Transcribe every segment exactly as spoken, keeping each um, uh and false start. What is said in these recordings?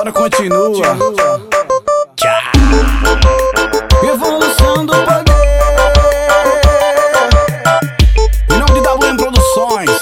história continua. Evolução do poder. Em nome de W M Produções.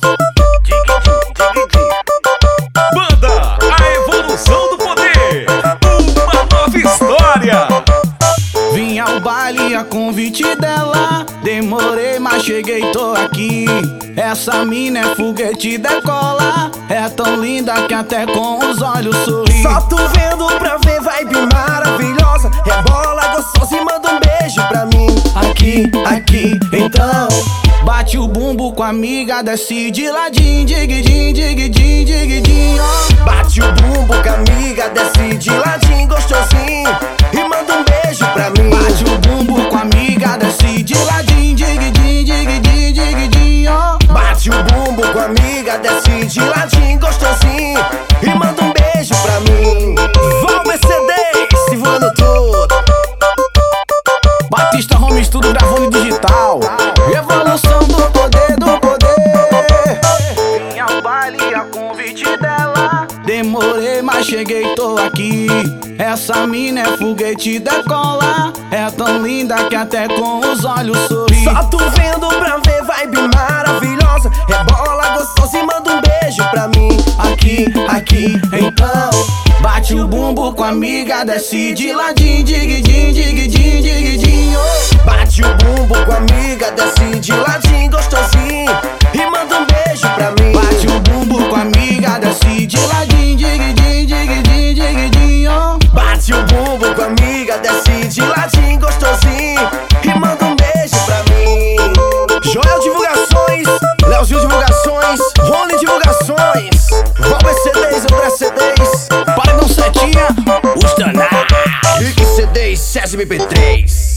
Banda A Evolução do Poder, uma nova história. Vim ao baile a convite dela. Demorei, mas cheguei, tô aqui. Essa mina é foguete, decola. É tão linda que até com os olhos sorri. Só tu vendo pra ver, vibe maravilhosa. Rebola gostosa e manda um beijo pra mim. Aqui, aqui, então. Bate o bumbo com a amiga, desce de ladinho. Dig-din, dig-din, dig-din, ó. Bate o bumbo com a amiga, desce de ladinho, gostosinho, e manda um beijo pra mim. Bate o bumbo com a amiga, desce de ladinho. Dig-din, dig-din, dig-din, ó. Bate o bumbo com a amiga, desce de ladinho, gostosinho, e manda um beijo pra mim. Valber C D, se voando tudo. Batista Home Studio gravando digital. Evolução do poder, do poder. Vim ao baile a convite dela. Demorei, mas cheguei, tô aqui. Essa mina é foguete, decola. É tão linda que até com os olhos sorri. Só tu vendo pra ver, vibe maravilhosa. Rebola gostosa e manda um beijo pra mim. Aqui, aqui, então. Bate o bumbo com a amiga, desce de ladinho. Dig-din, dig-din, dig-din, oh. Bate o bumbo com a amiga, desce de ladinho, gostosinho, e manda um beijo pra mim. Bate o bumbo com a amiga, desce de ladinho. Dig-din, dig-din, dig-din, oh. Bate o bumbo com a amiga, desce de ladinho, gostosinho, e manda um beijo pra mim. Joel Divulgações, Leozinho Divulgações, Rony Divulgações, Valber C Ds, André C Ds, Paredão Setinha, os danados. Rick C Ds, César M P três.